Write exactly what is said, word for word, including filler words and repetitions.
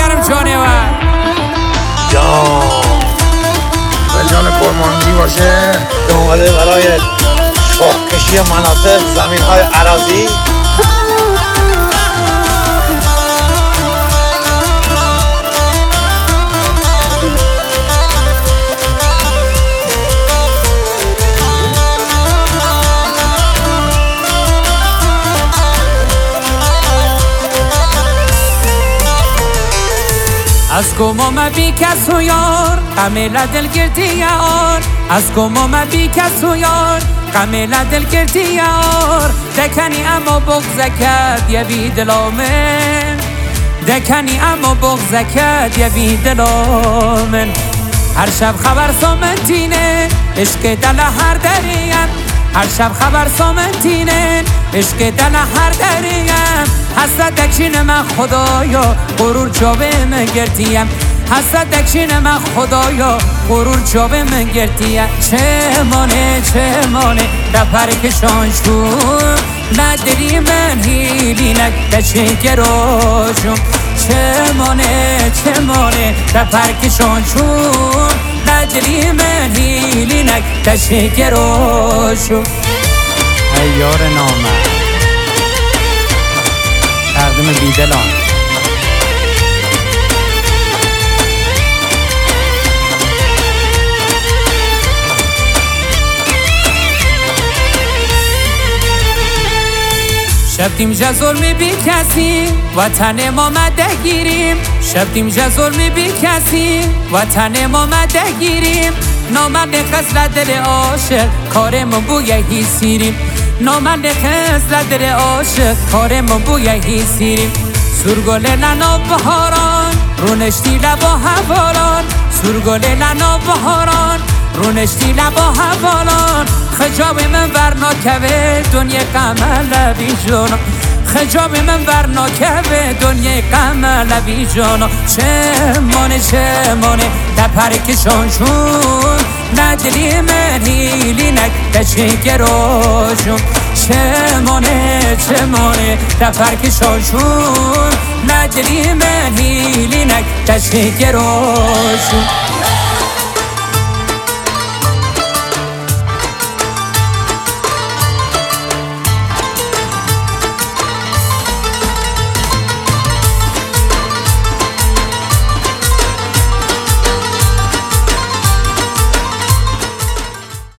خانم جانور جان به جان کرمانجی باشه که اومده برای شاخکشی مناطق زمین های عراضی. از کمام بی کس و یار قمیل دل گردی یار از کمام بی کس و یار قمیل دل گردی یار دکنی اما بغض کرد یه بی دلامن دکنی اما بغض کرد یه بی دلامن هر شب خبر سامنتینه عشق دل هر دریم هر شب خبر سامنتینه عشق دل هر دریم حسد دکشین من خدایا غرور جابه من گردیم حسد دکشین من خدایا غرور جابه من گردیم چه مانه چه مانه دپر کشان شون ندری من هیلی نک دچه گراشون چه مانه چه مانه دپر کشان شون ندری من هیلی نک دچه گراشون ایار نامه تقدیم بیدلان شبتیم جا ظلمی بی کسی وطن ما مده گیریم شبتیم جا ظلمی بی کسی وطن ما مده گیریم نامرد خسلت دل عاشق کارمون بویه هی سیریم نامرد خسلت دل عاشق کارمون بویه هی سیریم سرگل لنا بهاران رونشتی لبا حوالان سرگل لنا بهاران رونشتی لبا حوالان خجاب من ورناکوه دنیا قمل بی جانا خجاب من ورناکوه دنیا قمل بی جانا چه مانه چه مانه دپر کشانشون ندلی من هیلی نک دچه گراشون چه مانه چه مانه دپر کشانشون ندلی من هیلی نک دچه گراشون